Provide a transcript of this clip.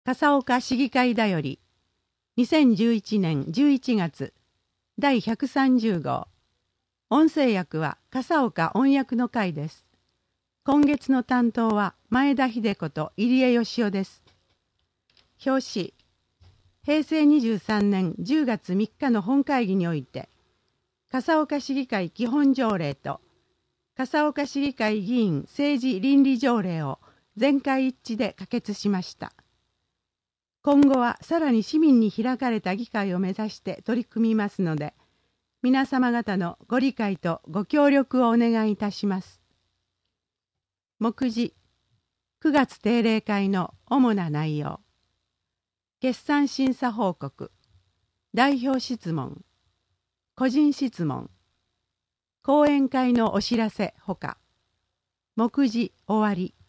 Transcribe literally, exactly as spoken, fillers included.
笠岡市議会だよりにせんじゅういちねんじゅういちがつだいひゃくさんじゅう号。音声訳は笠岡音訳の会です。今月の担当は前田秀子と入江義雄です。表紙。平成にじゅうさんねんじゅうがつみっかの本会議において笠岡市議会基本条例と笠岡市議会議員政治倫理条例を全会一致で可決しました。今後はさらに市民に開かれた議会を目指して取り組みますので、皆様方のご理解とご協力をお願いいたします。目次、くがつ定例会の主な内容。決算審査報告、代表質問、個人質問、講演会のお知らせほか。目次終わり。